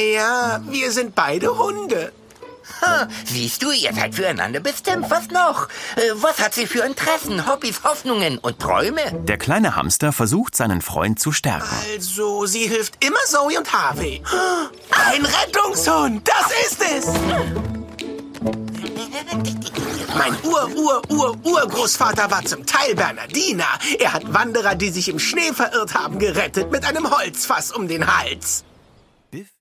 Naja, wir sind beide Hunde. Siehst du, ihr seid füreinander bestimmt. Was noch? Was hat sie für Interessen, Hobbys, Hoffnungen und Träume? Der kleine Hamster versucht, seinen Freund zu stärken. Also, sie hilft immer Zoe und Harvey. Ein Rettungshund, das ist es! Mein Urgroßvater war zum Teil Bernardiner. Er hat Wanderer, die sich im Schnee verirrt haben, gerettet mit einem Holzfass um den Hals.